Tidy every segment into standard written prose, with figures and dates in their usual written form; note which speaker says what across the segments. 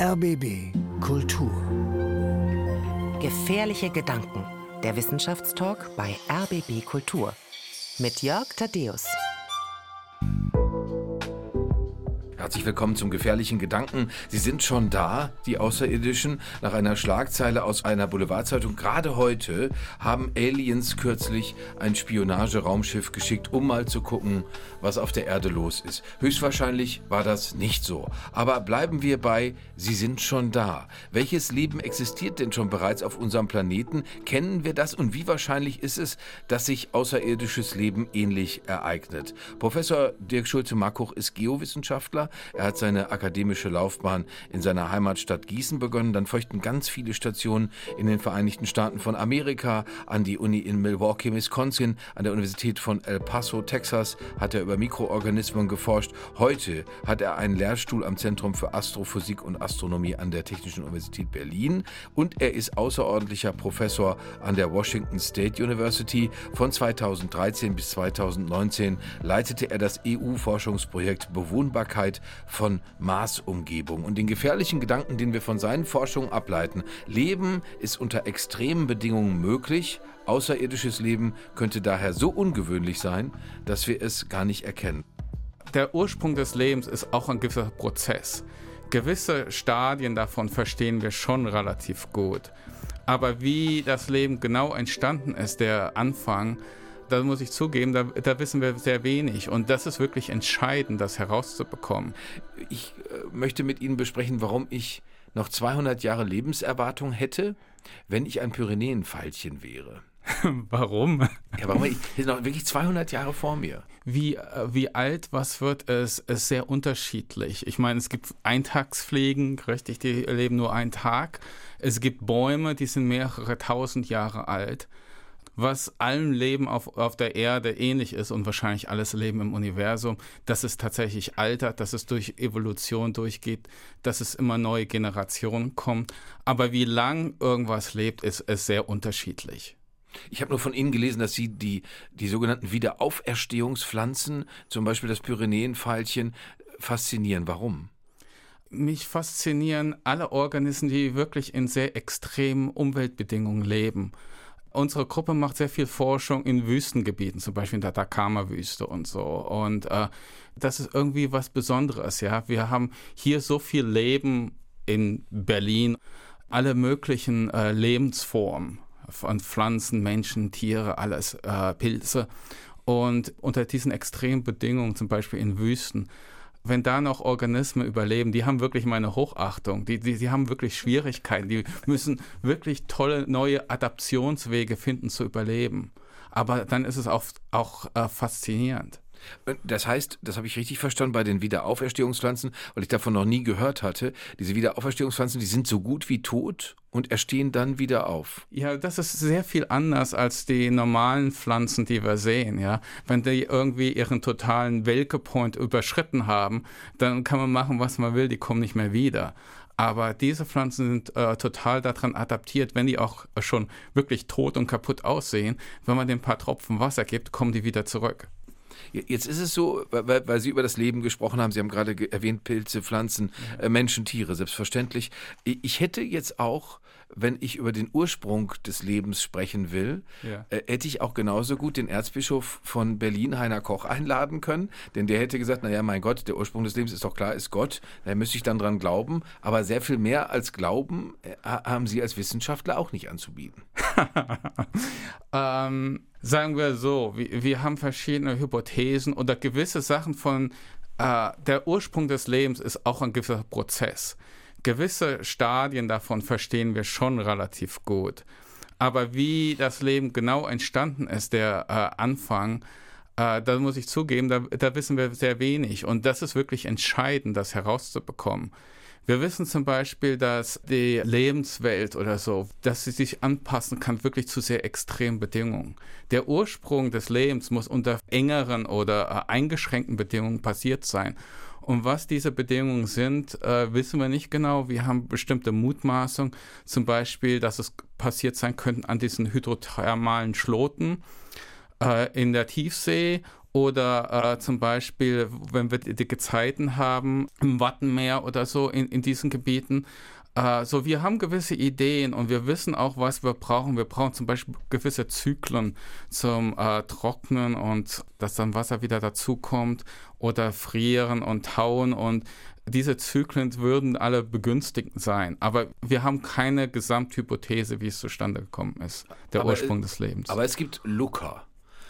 Speaker 1: RBB Kultur.
Speaker 2: Gefährliche Gedanken. Der Wissenschaftstalk bei RBB Kultur. Mit Jörg Thaddeus.
Speaker 3: Herzlich willkommen zum Gefährlichen Gedanken. Sie sind schon da, die Außerirdischen. Nach einer Schlagzeile aus einer Boulevardzeitung. Gerade heute haben Aliens kürzlich ein Spionageraumschiff geschickt, um mal zu gucken, was auf der Erde los ist. Höchstwahrscheinlich war das nicht so. Aber bleiben wir bei, sie sind schon da. Welches Leben existiert denn schon bereits auf unserem Planeten? Kennen wir das und wie wahrscheinlich ist es, dass sich außerirdisches Leben ähnlich ereignet? Professor Dirk Schulze-Markuch ist Geowissenschaftler. Er hat seine akademische Laufbahn in seiner Heimatstadt Gießen begonnen. Dann folgten ganz viele Stationen in den Vereinigten Staaten von Amerika, an die Uni in Milwaukee, Wisconsin, an der Universität von El Paso, Texas, hat er über Mikroorganismen geforscht. Heute hat er einen Lehrstuhl am Zentrum für Astrophysik und Astronomie an der Technischen Universität Berlin und er ist außerordentlicher Professor an der Washington State University. Von 2013 bis 2019 leitete er das EU-Forschungsprojekt Bewohnbarkeit von Marsumgebung. Und den gefährlichen Gedanken, den wir von seinen Forschungen ableiten: Leben ist unter extremen Bedingungen möglich. Außerirdisches Leben könnte daher so ungewöhnlich sein, dass wir es gar nicht erkennen.
Speaker 4: Der Ursprung des Lebens ist auch ein gewisser Prozess. Gewisse Stadien davon verstehen wir schon relativ gut. Aber wie das Leben genau entstanden ist, der Anfang, da muss ich zugeben, da wissen wir sehr wenig. Und das ist wirklich entscheidend, das herauszubekommen.
Speaker 3: Ich möchte mit Ihnen besprechen, warum ich noch 200 Jahre Lebenserwartung hätte, wenn ich ein Pyrenäenfeilchen wäre.
Speaker 4: Warum?
Speaker 3: Ja, warum? Ich hätte noch wirklich 200 Jahre vor mir.
Speaker 4: Wie alt was wird, ist sehr unterschiedlich. Ich meine, es gibt Eintagspflegen, richtig, die leben nur einen Tag. Es gibt Bäume, die sind mehrere tausend Jahre alt. Was allem Leben auf der Erde ähnlich ist und wahrscheinlich alles Leben im Universum, dass es tatsächlich altert, dass es durch Evolution durchgeht, dass es immer neue Generationen kommt. Aber wie lang irgendwas lebt, ist sehr unterschiedlich.
Speaker 3: Ich habe nur von Ihnen gelesen, dass Sie die sogenannten Wiederauferstehungspflanzen, zum Beispiel das Pyrenäenveilchen, faszinieren. Warum?
Speaker 4: Mich faszinieren alle Organismen, die wirklich in sehr extremen Umweltbedingungen leben. Unsere Gruppe macht sehr viel Forschung in Wüstengebieten, zum Beispiel in der Atacama-Wüste und so. Und das ist irgendwie was Besonderes, ja. Wir haben hier so viel Leben in Berlin, alle möglichen Lebensformen von Pflanzen, Menschen, Tiere, alles, Pilze. Und unter diesen extremen Bedingungen, zum Beispiel in Wüsten, wenn da noch Organismen überleben, die haben wirklich meine Hochachtung. Die haben wirklich Schwierigkeiten. Die müssen wirklich tolle neue Adaptionswege finden, zu überleben. Aber dann ist es auch faszinierend.
Speaker 3: Das heißt, das habe ich richtig verstanden, bei den Wiederauferstehungspflanzen, weil ich davon noch nie gehört hatte, diese Wiederauferstehungspflanzen, die sind so gut wie tot und erstehen dann wieder auf.
Speaker 4: Ja, das ist sehr viel anders als die normalen Pflanzen, die wir sehen. Ja, wenn die irgendwie ihren totalen Welke-Point überschritten haben, dann kann man machen, was man will, die kommen nicht mehr wieder. Aber diese Pflanzen sind total daran adaptiert, wenn die auch schon wirklich tot und kaputt aussehen, wenn man denen ein paar Tropfen Wasser gibt, kommen die wieder zurück.
Speaker 3: Jetzt ist es so, weil Sie über das Leben gesprochen haben, Sie haben gerade erwähnt, Pilze, Pflanzen, Menschen, Tiere, selbstverständlich. Ich hätte jetzt auch, wenn ich über den Ursprung des Lebens sprechen will, hätte ich auch genauso gut den Erzbischof von Berlin, Heiner Koch, einladen können, denn der hätte gesagt, naja, mein Gott, der Ursprung des Lebens ist doch klar, ist Gott, da müsste ich dann dran glauben, aber sehr viel mehr als Glauben haben Sie als Wissenschaftler auch nicht anzubieten.
Speaker 4: Sagen wir so, wir haben verschiedene Hypothesen oder gewisse Sachen von, der Ursprung des Lebens ist auch ein gewisser Prozess. Gewisse Stadien davon verstehen wir schon relativ gut. Aber wie das Leben genau entstanden ist, der Anfang, da muss ich zugeben, da wissen wir sehr wenig. Und das ist wirklich entscheidend, das herauszubekommen. Wir wissen zum Beispiel, dass die Lebenswelt oder so, dass sie sich anpassen kann wirklich zu sehr extremen Bedingungen. Der Ursprung des Lebens muss unter engeren oder eingeschränkten Bedingungen passiert sein. Und was diese Bedingungen sind, wissen wir nicht genau. Wir haben bestimmte Mutmaßungen, zum Beispiel, dass es passiert sein könnte an diesen hydrothermalen Schloten in der Tiefsee Oder zum Beispiel, wenn wir die Gezeiten haben, im Wattenmeer oder so in diesen Gebieten. So, wir haben gewisse Ideen und wir wissen auch, was wir brauchen. Wir brauchen zum Beispiel gewisse Zyklen zum Trocknen und dass dann Wasser wieder dazukommt oder frieren und tauen, und diese Zyklen würden alle begünstigend sein. Aber wir haben keine Gesamthypothese, wie es zustande gekommen ist, der Ursprung des Lebens.
Speaker 3: Aber es gibt Luca.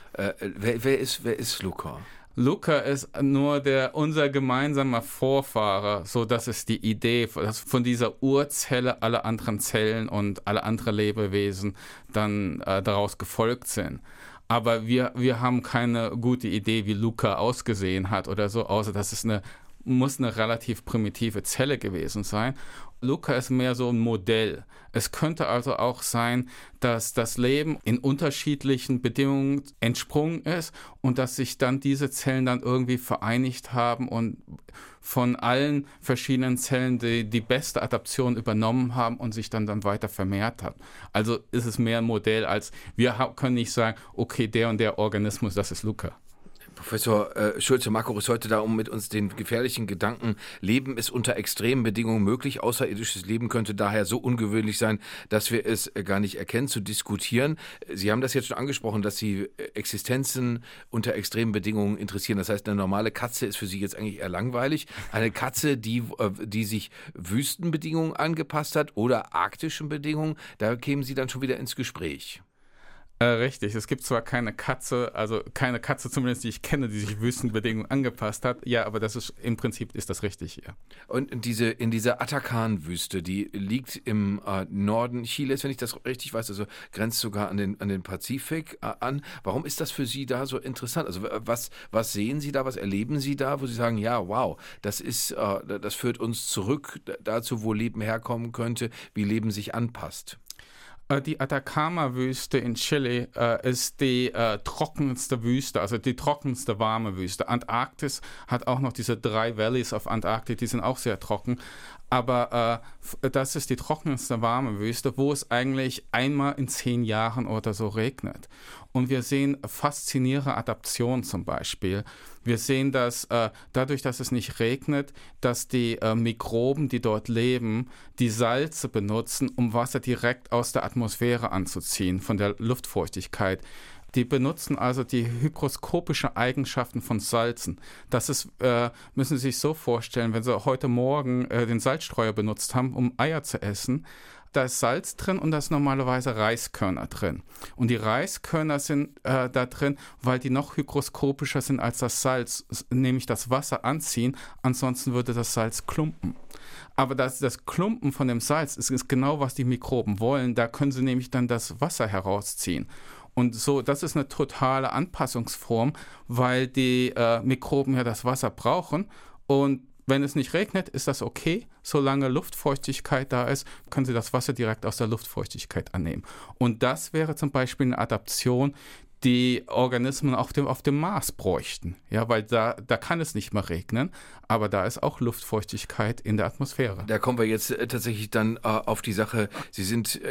Speaker 3: Wer ist Luca?
Speaker 4: Luca ist nur unser gemeinsamer Vorfahre, so dass es die Idee, dass von dieser Urzelle alle anderen Zellen und alle anderen Lebewesen dann daraus gefolgt sind. Aber wir haben keine gute Idee, wie Luca ausgesehen hat oder so, außer dass es muss eine relativ primitive Zelle gewesen sein. Luca ist mehr so ein Modell. Es könnte also auch sein, dass das Leben in unterschiedlichen Bedingungen entsprungen ist und dass sich dann diese Zellen dann irgendwie vereinigt haben und von allen verschiedenen Zellen die beste Adaption übernommen haben und sich dann weiter vermehrt hat. Also ist es mehr ein Modell, als wir können nicht sagen, okay, der und der Organismus, das ist Luca.
Speaker 3: Professor Schulze-Markow ist heute da, um mit uns den gefährlichen Gedanken, Leben ist unter extremen Bedingungen möglich, außerirdisches Leben könnte daher so ungewöhnlich sein, dass wir es gar nicht erkennen, zu diskutieren. Sie haben das jetzt schon angesprochen, dass Sie Existenzen unter extremen Bedingungen interessieren. Das heißt, eine normale Katze ist für Sie jetzt eigentlich eher langweilig. Eine Katze, die sich Wüstenbedingungen angepasst hat oder arktischen Bedingungen, da kämen Sie dann schon wieder ins Gespräch.
Speaker 4: Richtig, es gibt zwar keine Katze, also keine Katze zumindest, die ich kenne, die sich Wüstenbedingungen angepasst hat, ja, aber im Prinzip ist das richtig, ja.
Speaker 3: Und in dieser Atakan-Wüste, die liegt im Norden Chiles, wenn ich das richtig weiß, also grenzt sogar an den Pazifik an. Warum ist das für Sie da so interessant? Also was sehen Sie da, was erleben Sie da, wo Sie sagen, ja, wow, das führt uns zurück dazu, wo Leben herkommen könnte, wie Leben sich anpasst?
Speaker 4: Die Atacama-Wüste in Chile ist die trockenste Wüste, also die trockenste warme Wüste. Antarktis hat auch noch diese 3 Valleys auf Antarktis, die sind auch sehr trocken. Aber das ist die trockenste warme Wüste, wo es eigentlich einmal in 10 Jahren oder so regnet. Und wir sehen faszinierende Adaptionen zum Beispiel. Wir sehen, dass dadurch, dass es nicht regnet, dass die Mikroben, die dort leben, die Salze benutzen, um Wasser direkt aus der Atmosphäre anzuziehen, von der Luftfeuchtigkeit. Die benutzen also die hygroskopischen Eigenschaften von Salzen. Das ist, müssen Sie sich so vorstellen, wenn Sie heute Morgen den Salzstreuer benutzt haben, um Eier zu essen, da ist Salz drin und da ist normalerweise Reiskörner drin. Und die Reiskörner sind da drin, weil die noch hygroskopischer sind als das Salz, nämlich das Wasser anziehen, ansonsten würde das Salz klumpen. Aber das Klumpen von dem Salz ist genau, was die Mikroben wollen, da können sie nämlich dann das Wasser herausziehen. Und so, das ist eine totale Anpassungsform, weil die Mikroben ja das Wasser brauchen. Und wenn es nicht regnet, ist das okay. Solange Luftfeuchtigkeit da ist, können Sie das Wasser direkt aus der Luftfeuchtigkeit annehmen. Und das wäre zum Beispiel eine Adaption, die Organismen auf dem Mars bräuchten. Ja, weil da kann es nicht mehr regnen, aber da ist auch Luftfeuchtigkeit in der Atmosphäre.
Speaker 3: Da kommen wir jetzt tatsächlich dann auf die Sache. Sie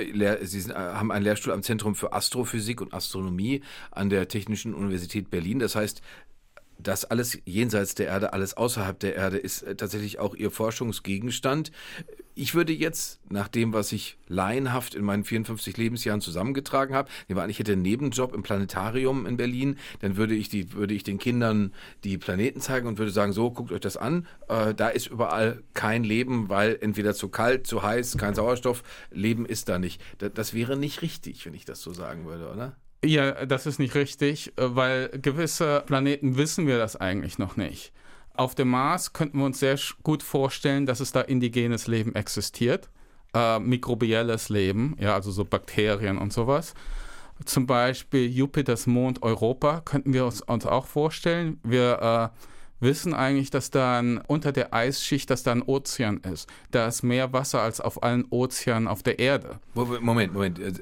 Speaker 3: haben einen Lehrstuhl am Zentrum für Astrophysik und Astronomie an der Technischen Universität Berlin. Das heißt, das alles jenseits der Erde, alles außerhalb der Erde ist tatsächlich auch Ihr Forschungsgegenstand. Ich würde jetzt, nach dem, was ich laienhaft in meinen 54 Lebensjahren zusammengetragen habe, ich hätte einen Nebenjob im Planetarium in Berlin, dann würde ich den Kindern die Planeten zeigen und würde sagen, so, guckt euch das an, da ist überall kein Leben, weil entweder zu kalt, zu heiß, kein Sauerstoff, Leben ist da nicht. Das wäre nicht richtig, wenn ich das so sagen würde, oder?
Speaker 4: Ja, das ist nicht richtig, weil gewisse Planeten wissen wir das eigentlich noch nicht. Auf dem Mars könnten wir uns sehr gut vorstellen, dass es da indigenes Leben existiert, mikrobielles Leben, ja, also so Bakterien und sowas. Zum Beispiel Jupiters Mond Europa könnten wir uns auch vorstellen. Wir wissen eigentlich, dass unter der Eisschicht, dass da ein Ozean ist. Da ist mehr Wasser als auf allen Ozeanen auf der Erde.
Speaker 3: Moment.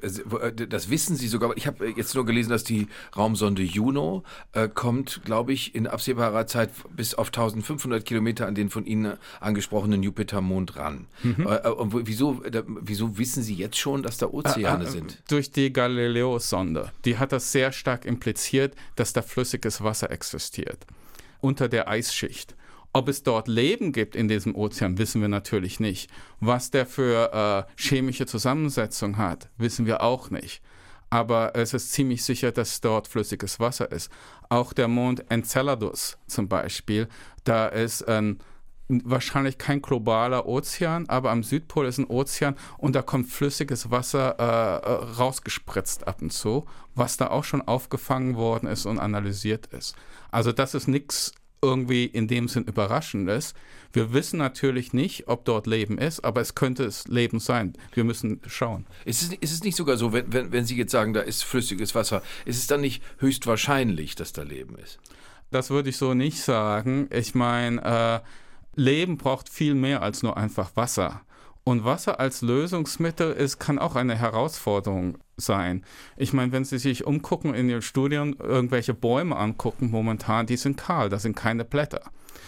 Speaker 3: Das wissen Sie sogar. Ich habe jetzt nur gelesen, dass die Raumsonde Juno kommt, glaube ich, in absehbarer Zeit bis auf 1500 Kilometer an den von Ihnen angesprochenen Jupitermond ran. Und wieso wissen Sie jetzt schon, dass da Ozeane sind?
Speaker 4: Durch die Galileo-Sonde. Die hat das sehr stark impliziert, dass da flüssiges Wasser existiert. Unter der Eisschicht. Ob es dort Leben gibt in diesem Ozean, wissen wir natürlich nicht. Was der für chemische Zusammensetzung hat, wissen wir auch nicht. Aber es ist ziemlich sicher, dass dort flüssiges Wasser ist. Auch der Mond Enceladus zum Beispiel, da ist wahrscheinlich kein globaler Ozean, aber am Südpol ist ein Ozean und da kommt flüssiges Wasser rausgespritzt ab und zu, was da auch schon aufgefangen worden ist und analysiert ist. Also das ist nichts irgendwie in dem Sinn Überraschendes. Wir wissen natürlich nicht, ob dort Leben ist, aber es könnte Leben sein. Wir müssen schauen.
Speaker 3: Ist es nicht sogar so, wenn Sie jetzt sagen, da ist flüssiges Wasser, ist es dann nicht höchstwahrscheinlich, dass da Leben ist?
Speaker 4: Das würde ich so nicht sagen. Ich meine, Leben braucht viel mehr als nur einfach Wasser. Und Wasser als Lösungsmittel kann auch eine Herausforderung sein. Ich meine, wenn Sie sich umgucken in Ihren Studien, irgendwelche Bäume angucken momentan, die sind kahl, da sind keine Blätter.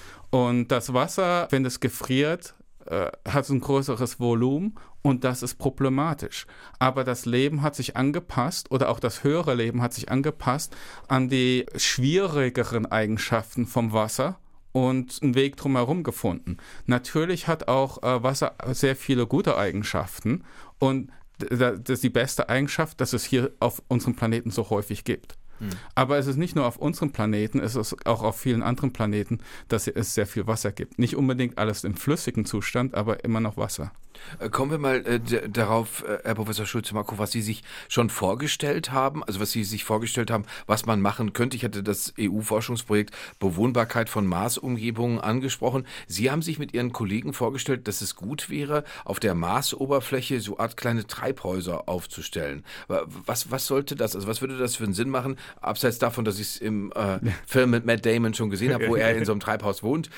Speaker 4: Und das Wasser, wenn es gefriert, hat ein größeres Volumen und das ist problematisch. Aber das Leben hat sich angepasst oder auch das höhere Leben hat sich angepasst an die schwierigeren Eigenschaften vom Wasser und einen Weg drumherum gefunden. Natürlich hat auch Wasser sehr viele gute Eigenschaften und das ist die beste Eigenschaft, dass es hier auf unserem Planeten so häufig gibt. Aber es ist nicht nur auf unserem Planeten, es ist auch auf vielen anderen Planeten, dass es sehr viel Wasser gibt. Nicht unbedingt alles im flüssigen Zustand, aber immer noch Wasser.
Speaker 3: Kommen wir mal darauf, Herr Professor Schulze-Markow, was Sie sich schon vorgestellt haben, also was Sie sich vorgestellt haben, was man machen könnte. Ich hatte das EU-Forschungsprojekt Bewohnbarkeit von Marsumgebungen angesprochen. Sie haben sich mit Ihren Kollegen vorgestellt, dass es gut wäre, auf der Marsoberfläche so Art kleine Treibhäuser aufzustellen. Was sollte das, also was würde das für einen Sinn machen, abseits davon, dass ich es im Film mit Matt Damon schon gesehen habe, wo er in so einem Treibhaus wohnt.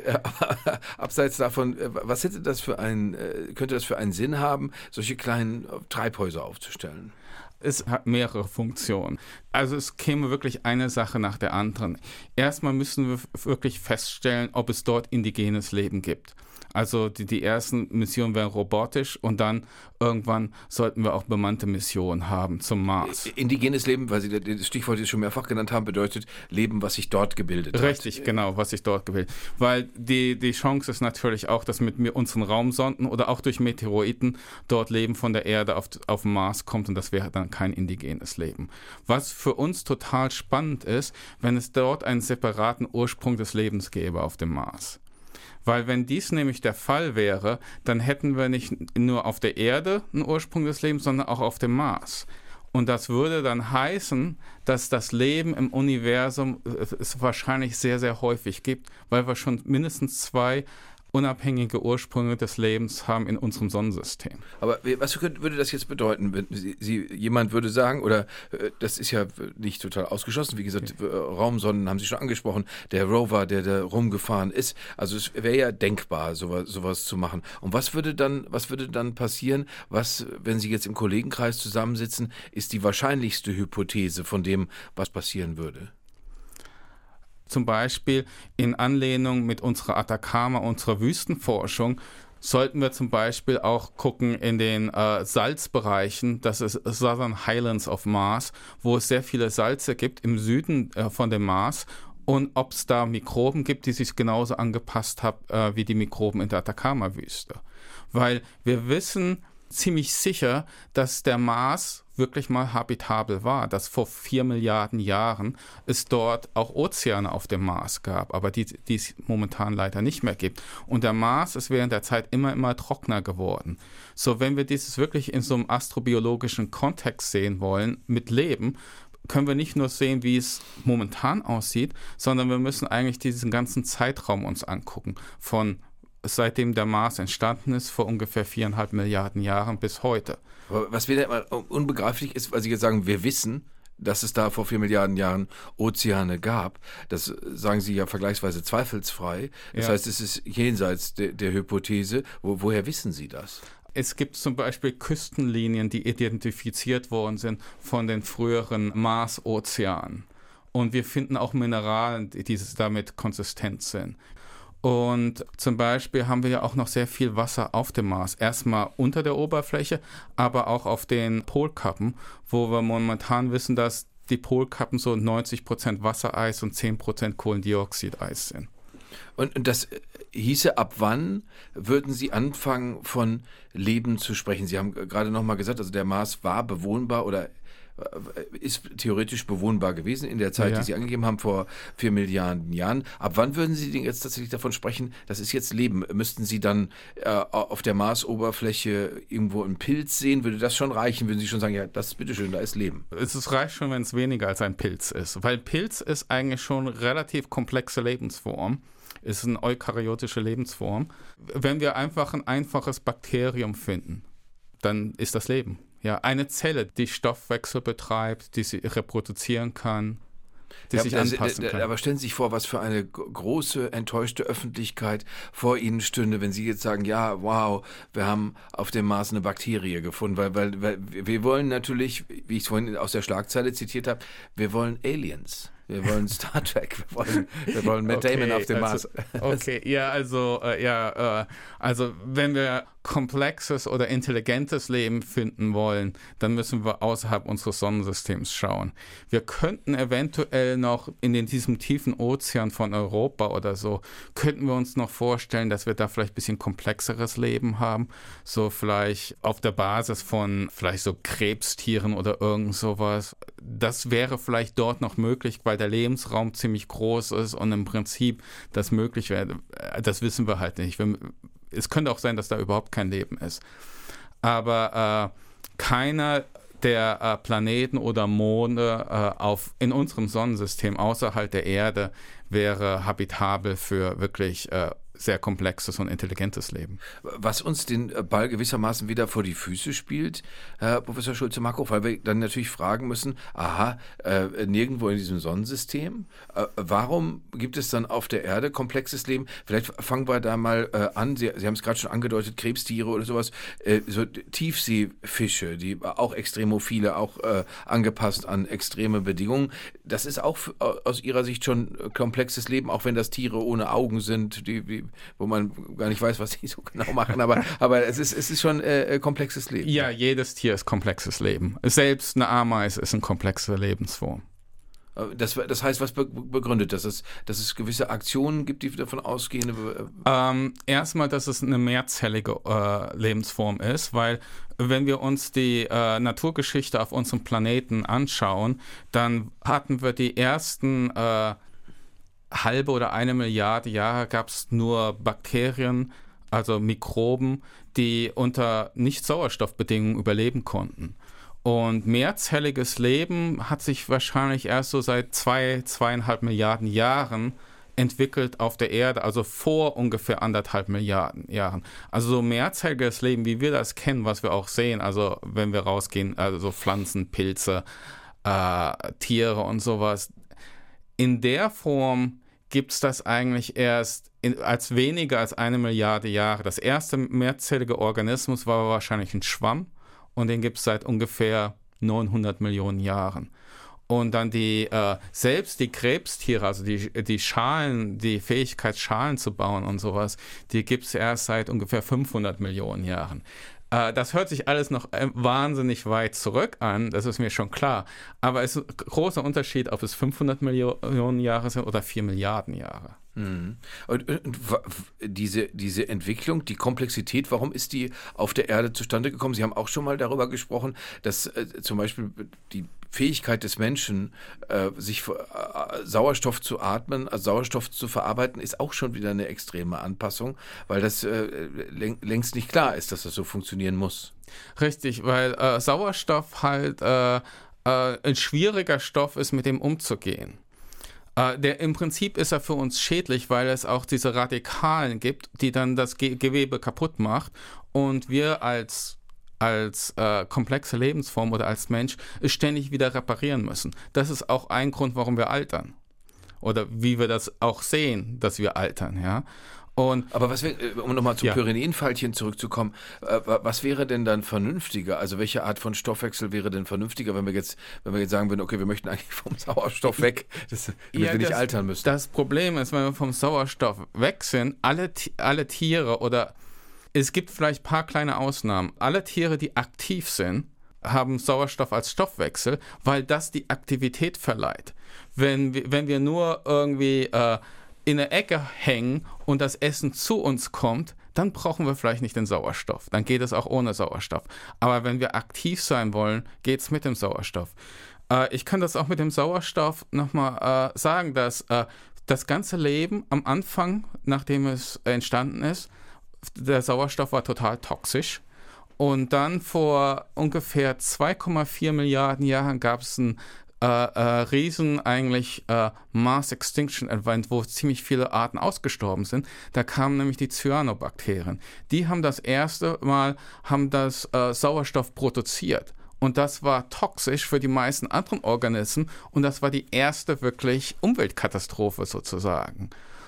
Speaker 3: Abseits davon, was hätte das könnte das für einen Sinn haben, solche kleinen Treibhäuser aufzustellen?
Speaker 4: Es hat mehrere Funktionen. Also es käme wirklich eine Sache nach der anderen. Erstmal müssen wir wirklich feststellen, ob es dort indigenes Leben gibt. Also die ersten Missionen wären robotisch und dann irgendwann sollten wir auch bemannte Missionen haben zum Mars.
Speaker 3: Indigenes Leben, weil Sie das Stichwort jetzt schon mehrfach genannt haben, bedeutet Leben, was sich dort gebildet hat.
Speaker 4: Richtig, genau, was sich dort gebildet hat. Weil die Chance ist natürlich auch, dass mit unseren Raumsonden oder auch durch Meteoriten dort Leben von der Erde auf den Mars kommt und das wäre dann kein indigenes Leben. Was für uns total spannend ist, wenn es dort einen separaten Ursprung des Lebens gäbe auf dem Mars. Weil wenn dies nämlich der Fall wäre, dann hätten wir nicht nur auf der Erde einen Ursprung des Lebens, sondern auch auf dem Mars. Und das würde dann heißen, dass das Leben im Universum es wahrscheinlich sehr, sehr häufig gibt, weil wir schon mindestens 2 unabhängige Ursprünge des Lebens haben in unserem Sonnensystem.
Speaker 3: Aber was würde das jetzt bedeuten, wenn jemand würde sagen, oder das ist ja nicht total ausgeschlossen, wie gesagt, Raumsonden haben Sie schon angesprochen, der Rover, der da rumgefahren ist, also es wäre ja denkbar, sowas zu machen. Und was würde dann passieren, wenn Sie jetzt im Kollegenkreis zusammensitzen, ist die wahrscheinlichste Hypothese von dem, was passieren würde?
Speaker 4: Zum Beispiel in Anlehnung mit unserer Atacama, unserer Wüstenforschung, sollten wir zum Beispiel auch gucken in den Salzbereichen, das ist Southern Highlands of Mars, wo es sehr viele Salze gibt im Süden von dem Mars und ob es da Mikroben gibt, die sich genauso angepasst haben wie die Mikroben in der Atacama-Wüste. Weil wir wissen ziemlich sicher, dass der Mars wirklich mal habitabel war, dass vor 4 Milliarden Jahren es dort auch Ozeane auf dem Mars gab, aber die es momentan leider nicht mehr gibt. Und der Mars ist während der Zeit immer trockener geworden. So, wenn wir dieses wirklich in so einem astrobiologischen Kontext sehen wollen, mit Leben, können wir nicht nur sehen, wie es momentan aussieht, sondern wir müssen eigentlich diesen ganzen Zeitraum uns angucken, von seitdem der Mars entstanden ist, vor ungefähr 4,5 Milliarden Jahren bis heute.
Speaker 3: Aber was wieder immer unbegreiflich ist, weil Sie jetzt sagen, wir wissen, dass es da vor 4 Milliarden Jahren Ozeane gab. Das sagen Sie ja vergleichsweise zweifelsfrei. Das heißt, es ist jenseits der Hypothese. Woher wissen Sie das?
Speaker 4: Es gibt zum Beispiel Küstenlinien, die identifiziert worden sind von den früheren Mars-Ozeanen. Und wir finden auch Mineralien, die damit konsistent sind. Und zum Beispiel haben wir ja auch noch sehr viel Wasser auf dem Mars. Erstmal unter der Oberfläche, aber auch auf den Polkappen, wo wir momentan wissen, dass die Polkappen so 90% Wassereis und 10% Kohlendioxideis sind.
Speaker 3: Und das hieße, ab wann würden Sie anfangen, von Leben zu sprechen? Sie haben gerade noch mal gesagt, also der Mars war bewohnbar oder ist theoretisch bewohnbar gewesen in der Zeit, die Sie angegeben haben, vor 4 Milliarden Jahren. Ab wann würden Sie denn jetzt tatsächlich davon sprechen, das ist jetzt Leben? Müssten Sie dann auf der Marsoberfläche irgendwo einen Pilz sehen? Würde das schon reichen? Würden Sie schon sagen, ja, das ist bitteschön, da ist Leben?
Speaker 4: Es reicht schon, wenn es weniger als ein Pilz ist, weil Pilz ist eigentlich schon eine relativ komplexe Lebensform. Ist eine eukaryotische Lebensform. Wenn wir einfach ein einfaches Bakterium finden, dann ist das Leben. Ja, eine Zelle, die Stoffwechsel betreibt, die sie reproduzieren kann, die sich anpassen kann.
Speaker 3: Aber stellen Sie sich vor, was für eine große, enttäuschte Öffentlichkeit vor Ihnen stünde, wenn Sie jetzt sagen, ja, wow, wir haben auf dem Mars eine Bakterie gefunden, weil wir wollen natürlich, wie ich es vorhin aus der Schlagzeile zitiert habe, wir wollen Aliens. Wir wollen Star Trek, wir wollen Matt Damon auf dem Mars.
Speaker 4: Okay, ja, also wenn wir komplexes oder intelligentes Leben finden wollen, dann müssen wir außerhalb unseres Sonnensystems schauen. Wir könnten eventuell noch in diesem tiefen Ozean von Europa oder so, könnten wir uns noch vorstellen, dass wir da vielleicht ein bisschen komplexeres Leben haben, so vielleicht auf der Basis von vielleicht so Krebstieren oder irgend sowas. Das wäre vielleicht dort noch möglich, weil der Lebensraum ziemlich groß ist und im Prinzip das möglich wäre, das wissen wir halt nicht. Es könnte auch sein, dass da überhaupt kein Leben ist. Aber keiner der Planeten oder Monde in unserem Sonnensystem außerhalb der Erde wäre habitabel für wirklich sehr komplexes und intelligentes Leben.
Speaker 3: Was uns den Ball gewissermaßen wieder vor die Füße spielt, Herr Professor Schulze-Markgraf, weil wir dann natürlich fragen müssen, nirgendwo in diesem Sonnensystem, warum gibt es dann auf der Erde komplexes Leben? Vielleicht fangen wir da mal an, Sie haben es gerade schon angedeutet, Krebstiere oder sowas, so Tiefseefische, die auch extremophile, auch angepasst an extreme Bedingungen. Das ist auch aus Ihrer Sicht schon komplexes Leben, auch wenn das Tiere ohne Augen sind, wo man gar nicht weiß, was sie so genau machen, aber es ist schon komplexes Leben.
Speaker 4: Ja, jedes Tier ist komplexes Leben. Selbst eine Ameise ist eine komplexe Lebensform.
Speaker 3: Das heißt, was begründet das? Dass es gewisse Aktionen gibt, die davon ausgehen?
Speaker 4: Erstmal, dass es eine mehrzellige Lebensform ist, weil wenn wir uns die Naturgeschichte auf unserem Planeten anschauen, dann hatten wir die ersten halbe oder 1 Milliarde Jahre gab es nur Bakterien, also Mikroben, die unter Nicht-Sauerstoffbedingungen überleben konnten. Und mehrzelliges Leben hat sich wahrscheinlich erst so seit 2,5 Milliarden Jahren entwickelt auf der Erde, also vor ungefähr 1,5 Milliarden Jahren. Also so mehrzelliges Leben, wie wir das kennen, was wir auch sehen, also wenn wir rausgehen, also so Pflanzen, Pilze, Tiere und sowas, in der Form gibt es das eigentlich erst als weniger als 1 Milliarde Jahre. Das erste mehrzellige Organismus war wahrscheinlich ein Schwamm und den gibt es seit ungefähr 900 Millionen Jahren. Und dann selbst die Krebstiere, also die Schalen, die Fähigkeit, Schalen zu bauen und sowas, die gibt es erst seit ungefähr 500 Millionen Jahren. Das hört sich alles noch wahnsinnig weit zurück an, das ist mir schon klar. Aber es ist ein großer Unterschied, ob es 500 Millionen Jahre sind oder 4 Milliarden Jahre.
Speaker 3: Mhm. Und diese Entwicklung, die Komplexität, warum ist die auf der Erde zustande gekommen? Sie haben auch schon mal darüber gesprochen, dass zum Beispiel die Fähigkeit des Menschen, sich Sauerstoff zu atmen, also Sauerstoff zu verarbeiten, ist auch schon wieder eine extreme Anpassung, weil das längst nicht klar ist, dass das so funktionieren muss.
Speaker 4: Richtig, weil Sauerstoff halt ein schwieriger Stoff ist, mit dem umzugehen. Im Prinzip ist er für uns schädlich, weil es auch diese Radikalen gibt, die dann das Gewebe kaputt macht und wir als als komplexe Lebensform oder als Mensch es ständig wieder reparieren müssen. Das ist auch ein Grund, warum wir altern. Oder wie wir das auch sehen, dass wir altern, ja.
Speaker 3: Aber was wäre, um nochmal zum Pyrenäenfaltchen zurückzukommen, was wäre denn dann vernünftiger? Also welche Art von Stoffwechsel wäre denn vernünftiger, wenn wir jetzt sagen würden, okay, wir möchten eigentlich vom Sauerstoff weg, damit wir nicht altern müssen?
Speaker 4: Das Problem ist, wenn wir vom Sauerstoff weg sind, alle Tiere oder es gibt vielleicht ein paar kleine Ausnahmen, alle Tiere, die aktiv sind, haben Sauerstoff als Stoffwechsel, weil das die Aktivität verleiht. Wenn wir nur irgendwie in der Ecke hängen und das Essen zu uns kommt, dann brauchen wir vielleicht nicht den Sauerstoff. Dann geht es auch ohne Sauerstoff. Aber wenn wir aktiv sein wollen, geht es mit dem Sauerstoff. Ich kann das auch mit dem Sauerstoff nochmal sagen, dass das ganze Leben am Anfang, nachdem es entstanden ist, der Sauerstoff war total toxisch. Und dann vor ungefähr 2,4 Milliarden Jahren gab es ein riesen Mass Extinction Event, wo ziemlich viele Arten ausgestorben sind. Da kamen nämlich die Cyanobakterien. Die haben das erste Mal Sauerstoff produziert. Und das war toxisch für die meisten anderen Organismen. Und das war die erste wirklich Umweltkatastrophe sozusagen.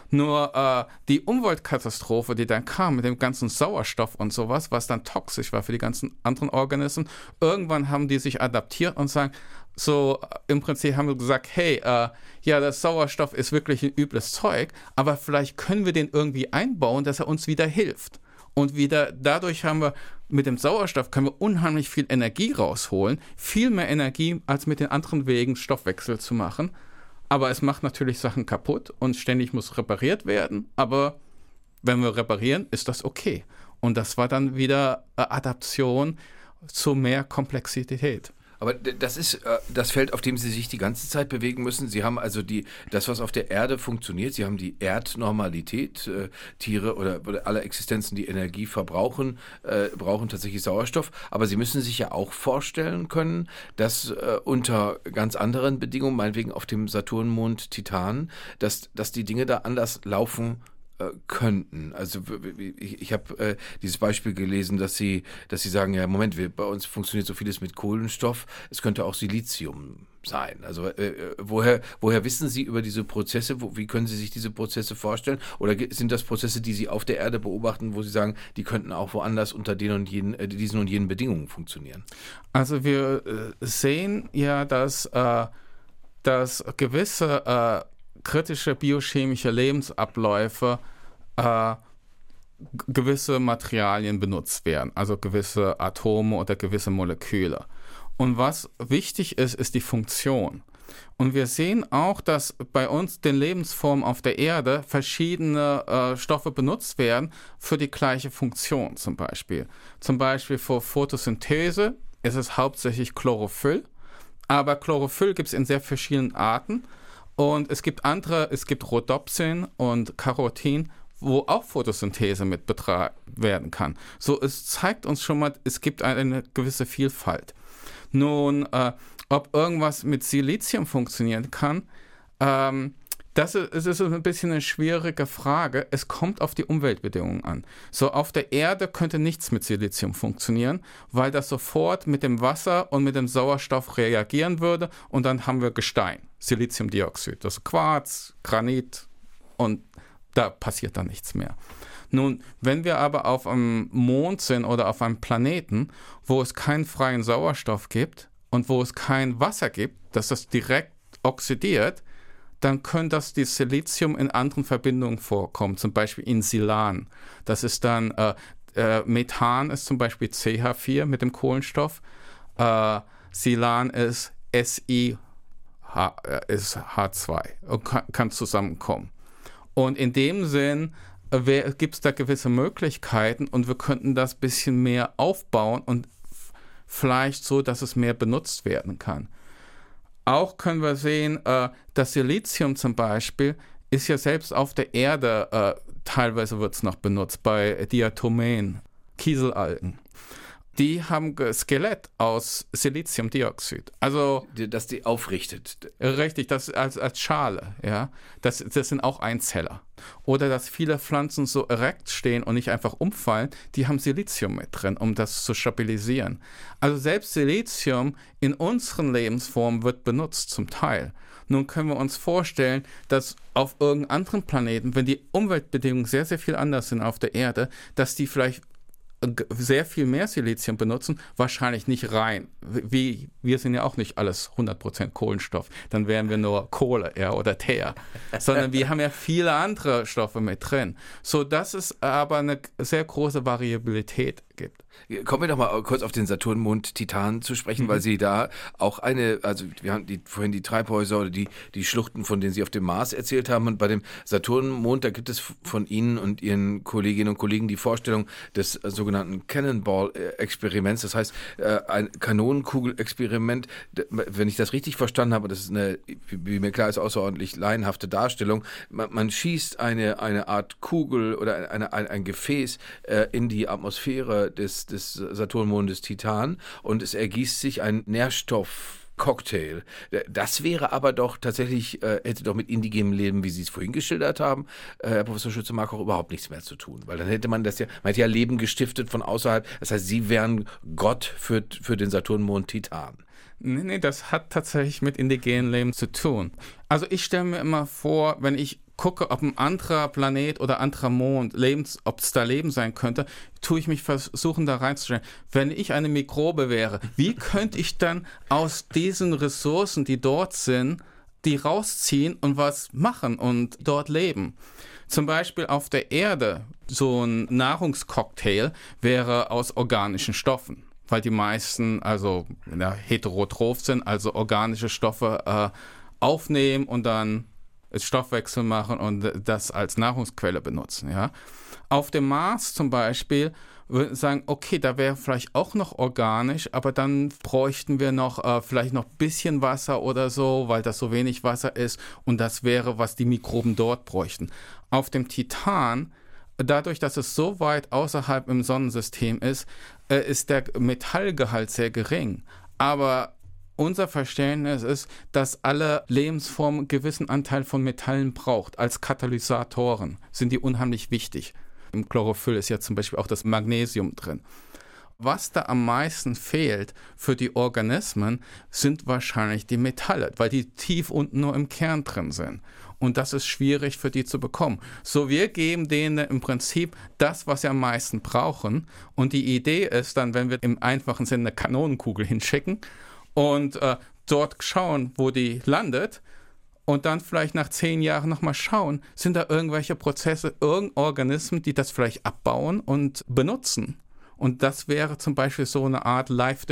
Speaker 4: Nur die Umweltkatastrophe, die dann kam mit dem ganzen Sauerstoff und sowas, was dann toxisch war für die ganzen anderen Organismen, irgendwann haben die sich adaptiert und sagen, so im Prinzip haben wir gesagt, hey, das Sauerstoff ist wirklich ein übles Zeug, aber vielleicht können wir den irgendwie einbauen, dass er uns wieder hilft. Und dadurch haben wir mit dem Sauerstoff können wir unheimlich viel Energie rausholen, viel mehr Energie als mit den anderen Wegen Stoffwechsel zu machen. Aber es macht natürlich Sachen kaputt und ständig muss repariert werden. Aber wenn wir reparieren, ist das okay. Und das war dann wieder Adaption zu mehr Komplexität.
Speaker 3: Aber das ist das Feld, auf dem Sie sich die ganze Zeit bewegen müssen. Sie haben also das, was auf der Erde funktioniert. Sie haben die Erdnormalität. Tiere oder alle Existenzen, die Energie verbrauchen, brauchen tatsächlich Sauerstoff. Aber Sie müssen sich ja auch vorstellen können, dass unter ganz anderen Bedingungen, meinetwegen auf dem Saturnmond Titan, dass die Dinge da anders laufen könnten. Also ich habe dieses Beispiel gelesen, dass sie sagen, ja Moment, bei uns funktioniert so vieles mit Kohlenstoff, es könnte auch Silizium sein. Also woher wissen Sie über diese Prozesse, wie können Sie sich diese Prozesse vorstellen? Oder sind das Prozesse, die Sie auf der Erde beobachten, wo Sie sagen, die könnten auch woanders unter diesen und jenen Bedingungen funktionieren?
Speaker 4: Also wir sehen ja, dass gewisse kritische biochemische Lebensabläufe gewisse Materialien benutzt werden, also gewisse Atome oder gewisse Moleküle. Und was wichtig ist, ist die Funktion. Und wir sehen auch, dass bei uns den Lebensformen auf der Erde verschiedene Stoffe benutzt werden für die gleiche Funktion zum Beispiel. Zum Beispiel für Photosynthese ist es hauptsächlich Chlorophyll, aber Chlorophyll gibt es in sehr verschiedenen Arten. Und es gibt Rhodopsin und Carotin, wo auch Photosynthese mit betragen werden kann. So, es zeigt uns schon mal, es gibt eine gewisse Vielfalt. Nun, ob irgendwas mit Silizium funktionieren kann, es ist ein bisschen eine schwierige Frage. Es kommt auf die Umweltbedingungen an. So, auf der Erde könnte nichts mit Silizium funktionieren, weil das sofort mit dem Wasser und mit dem Sauerstoff reagieren würde und dann haben wir Gestein, Siliziumdioxid, das ist Quarz, Granit und da passiert dann nichts mehr. Nun, wenn wir aber auf einem Mond sind oder auf einem Planeten, wo es keinen freien Sauerstoff gibt und wo es kein Wasser gibt, dass das direkt oxidiert, dann könnte das Silizium in anderen Verbindungen vorkommen, zum Beispiel in Silan. Das ist dann, Methan ist zum Beispiel CH4 mit dem Kohlenstoff, Silan ist ist H2 und kann zusammenkommen. Und in dem Sinn gibt es da gewisse Möglichkeiten und wir könnten das ein bisschen mehr aufbauen und vielleicht so, dass es mehr benutzt werden kann. Auch können wir sehen, das Silizium zum Beispiel ist ja selbst auf der Erde, teilweise wird es noch benutzt, bei Diatomen, Kieselalgen. Die haben Skelett aus Siliziumdioxid. Also
Speaker 3: Dass die aufrichtet.
Speaker 4: richtig, das als Schale, ja. Das sind auch Einzeller. Oder dass viele Pflanzen so erekt stehen und nicht einfach umfallen, die haben Silizium mit drin, um das zu stabilisieren. Also selbst Silizium in unseren Lebensformen wird benutzt zum Teil. Nun können wir uns vorstellen, dass auf irgendeinem anderen Planeten, wenn die Umweltbedingungen sehr, sehr viel anders sind auf der Erde, dass die vielleicht sehr viel mehr Silizium benutzen, wahrscheinlich nicht rein. Wir sind ja auch nicht alles 100% Kohlenstoff, dann wären wir nur Kohle oder Teer, sondern wir haben ja viele andere Stoffe mit drin, sodass es aber eine sehr große Variabilität gibt.
Speaker 3: Kommen wir doch mal kurz auf den Saturnmond Titan zu sprechen, weil Sie da auch also wir haben vorhin die Treibhäuser oder die Schluchten, von denen Sie auf dem Mars erzählt haben, und bei dem Saturnmond, da gibt es von Ihnen und Ihren Kolleginnen und Kollegen die Vorstellung des sogenannten Cannonball-Experiments, das heißt ein Kanonenkugel-Experiment. Wenn ich das richtig verstanden habe, das ist wie mir klar ist, außerordentlich laienhafte Darstellung, man schießt eine Art Kugel oder ein Gefäß in die Atmosphäre des Saturnmondes Titan und es ergießt sich ein Nährstoffcocktail. Das wäre aber doch tatsächlich, hätte doch mit indigenem Leben, wie Sie es vorhin geschildert haben, Herr Professor Schütze-Mark, auch überhaupt nichts mehr zu tun. Weil dann hätte man hätte ja Leben gestiftet von außerhalb. Das heißt, Sie wären Gott für den Saturnmond Titan.
Speaker 4: Nee, das hat tatsächlich mit indigenem Leben zu tun. Also ich stelle mir immer vor, wenn ich gucke, ob ein anderer Planet oder anderer Mond, ob es da Leben sein könnte, tue ich mich versuchen, da reinzustellen. Wenn ich eine Mikrobe wäre, wie könnte ich dann aus diesen Ressourcen, die dort sind, die rausziehen und was machen und dort leben? Zum Beispiel auf der Erde, so ein Nahrungscocktail wäre aus organischen Stoffen, weil die meisten also heterotroph sind, also organische Stoffe aufnehmen und dann Stoffwechsel machen und das als Nahrungsquelle benutzen. Ja? Auf dem Mars zum Beispiel würden wir sagen, okay, da wäre vielleicht auch noch organisch, aber dann bräuchten wir noch vielleicht noch ein bisschen Wasser oder so, weil das so wenig Wasser ist und das wäre, was die Mikroben dort bräuchten. Auf dem Titan, dadurch, dass es so weit außerhalb im Sonnensystem ist der Metallgehalt sehr gering. Aber unser Verständnis ist, dass alle Lebensformen einen gewissen Anteil von Metallen braucht. Als Katalysatoren sind die unheimlich wichtig. Im Chlorophyll ist ja zum Beispiel auch das Magnesium drin. Was da am meisten fehlt für die Organismen, sind wahrscheinlich die Metalle, weil die tief unten nur im Kern drin sind. Und das ist schwierig für die zu bekommen. So, wir geben denen im Prinzip das, was sie am meisten brauchen. Und die Idee ist dann, wenn wir im einfachen Sinne eine Kanonenkugel hinschicken, und dort schauen, wo die landet und dann vielleicht nach 10 Jahren nochmal schauen, sind da irgendwelche Prozesse, irgendeine Organismen, die das vielleicht abbauen und benutzen. Und das wäre zum Beispiel so eine Art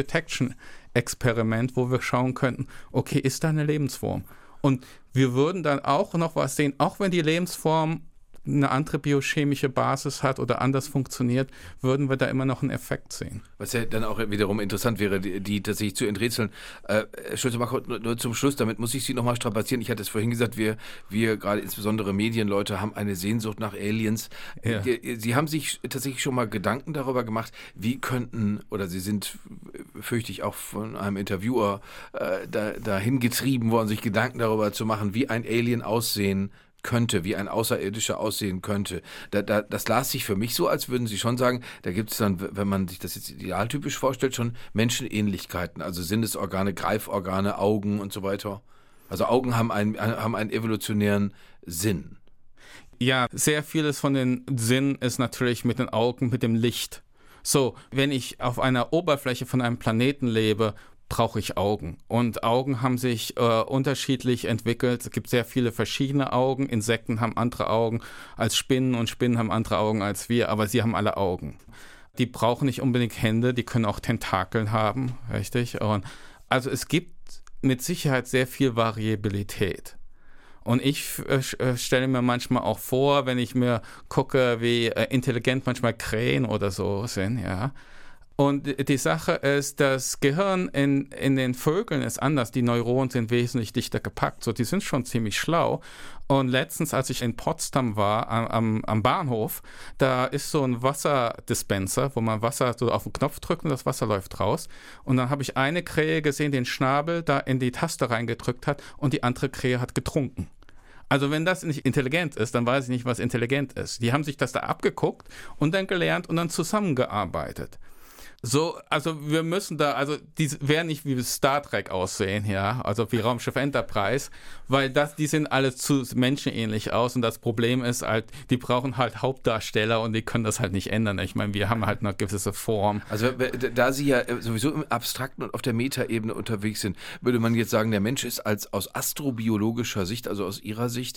Speaker 4: Life-Detection-Experiment, wo wir schauen könnten, okay, ist da eine Lebensform? Und wir würden dann auch noch was sehen, auch wenn die Lebensform eine andere biochemische Basis hat oder anders funktioniert, würden wir da immer noch einen Effekt sehen.
Speaker 3: Was ja dann auch wiederum interessant wäre, die tatsächlich zu enträtseln. Schulze-Mark, nur zum Schluss, damit muss ich Sie nochmal strapazieren. Ich hatte es vorhin gesagt, wir gerade insbesondere Medienleute haben eine Sehnsucht nach Aliens. Ja. Sie haben sich tatsächlich schon mal Gedanken darüber gemacht, wie könnten, oder Sie sind, fürchte ich, auch von einem Interviewer dahin getrieben worden, sich Gedanken darüber zu machen, wie ein Alien aussehen könnte, wie ein Außerirdischer aussehen könnte. Das las sich für mich so, als würden Sie schon sagen, da gibt es dann, wenn man sich das jetzt idealtypisch vorstellt, schon Menschenähnlichkeiten, also Sinnesorgane, Greiforgane, Augen und so weiter. Also Augen haben einen evolutionären Sinn.
Speaker 4: Ja, sehr vieles von den Sinnen ist natürlich mit den Augen, mit dem Licht. So, wenn ich auf einer Oberfläche von einem Planeten lebe, brauche ich Augen. Und Augen haben sich unterschiedlich entwickelt. Es gibt sehr viele verschiedene Augen. Insekten haben andere Augen als Spinnen und Spinnen haben andere Augen als wir, aber sie haben alle Augen. Die brauchen nicht unbedingt Hände, die können auch Tentakeln haben, richtig? Und also es gibt mit Sicherheit sehr viel Variabilität. Und ich stelle mir manchmal auch vor, wenn ich mir gucke, wie intelligent manchmal Krähen oder so sind, ja, Und die Sache ist, das Gehirn in den Vögeln ist anders. Die Neuronen sind wesentlich dichter gepackt. So, die sind schon ziemlich schlau. Und letztens, als ich in Potsdam war, am Bahnhof, da ist so ein Wasserdispenser, wo man Wasser so auf den Knopf drückt und das Wasser läuft raus. Und dann habe ich eine Krähe gesehen, den Schnabel da in die Taste reingedrückt hat und die andere Krähe hat getrunken. Also wenn das nicht intelligent ist, dann weiß ich nicht, was intelligent ist. Die haben sich das da abgeguckt und dann gelernt und dann zusammengearbeitet. So, also wir müssen da, also die werden nicht wie Star Trek aussehen, ja, also wie Raumschiff Enterprise, weil die sehen alle zu menschenähnlich aus und das Problem ist halt, die brauchen halt Hauptdarsteller und die können das halt nicht ändern. Ich meine, wir haben halt eine gewisse Form.
Speaker 3: Also da Sie ja sowieso im Abstrakten und auf der Metaebene unterwegs sind, würde man jetzt sagen, der Mensch ist aus astrobiologischer Sicht, also aus Ihrer Sicht,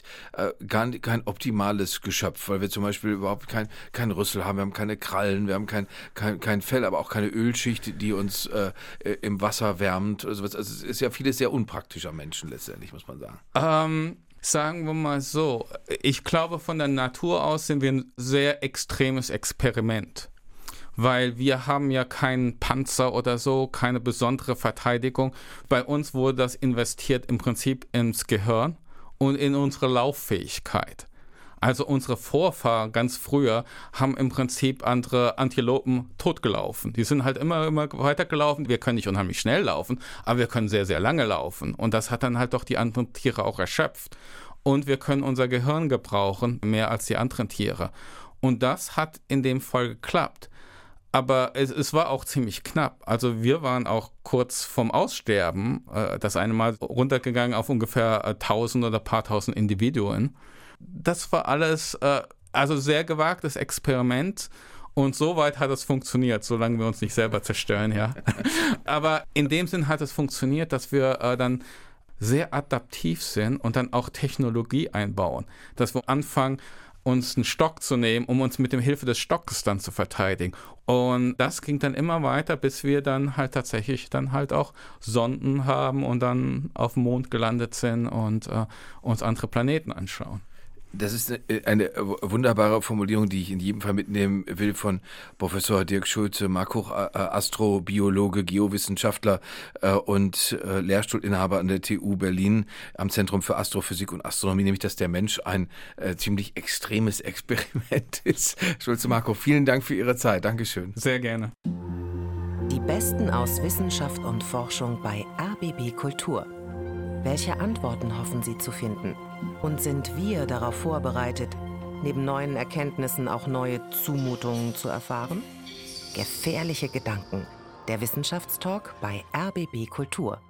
Speaker 3: kein optimales Geschöpf, weil wir zum Beispiel überhaupt kein Rüssel haben, wir haben keine Krallen, wir haben kein Fell, aber auch keine Ölschicht, die uns im Wasser wärmt. Also es ist ja vieles sehr unpraktisch am Menschen letztendlich, muss man sagen.
Speaker 4: Sagen wir mal so, ich glaube, von der Natur aus sind wir ein sehr extremes Experiment. Weil wir haben ja keinen Panzer oder so, keine besondere Verteidigung. Bei uns wurde das investiert im Prinzip ins Gehirn und in unsere Lauffähigkeit. Also unsere Vorfahren ganz früher haben im Prinzip andere Antilopen totgelaufen. Die sind halt immer weitergelaufen. Wir können nicht unheimlich schnell laufen, aber wir können sehr, sehr lange laufen. Und das hat dann halt doch die anderen Tiere auch erschöpft. Und wir können unser Gehirn gebrauchen, mehr als die anderen Tiere. Und das hat in dem Fall geklappt. Aber es war auch ziemlich knapp. Also wir waren auch kurz vorm Aussterben. Das eine Mal runtergegangen auf ungefähr 1000 oder ein paar tausend Individuen. Das war alles, also sehr gewagtes Experiment und soweit hat es funktioniert, solange wir uns nicht selber zerstören, ja. Aber in dem Sinn hat es funktioniert, dass wir dann sehr adaptiv sind und dann auch Technologie einbauen, dass wir anfangen, uns einen Stock zu nehmen, um uns mit der Hilfe des Stockes dann zu verteidigen. Und das ging dann immer weiter, bis wir dann halt tatsächlich dann halt auch Sonden haben und dann auf dem Mond gelandet sind und uns andere Planeten anschauen.
Speaker 3: Das ist eine wunderbare Formulierung, die ich in jedem Fall mitnehmen will von Professor Dirk Schulze-Markuch, Astrobiologe, Geowissenschaftler und Lehrstuhlinhaber an der TU Berlin am Zentrum für Astrophysik und Astronomie, nämlich dass der Mensch ein ziemlich extremes Experiment ist. Schulze-Markuch, vielen Dank für Ihre Zeit. Dankeschön.
Speaker 4: Sehr gerne.
Speaker 2: Die Besten aus Wissenschaft und Forschung bei RBB Kultur. Welche Antworten hoffen Sie zu finden? Und sind wir darauf vorbereitet, neben neuen Erkenntnissen auch neue Zumutungen zu erfahren? Gefährliche Gedanken. Der Wissenschaftstalk bei RBB Kultur.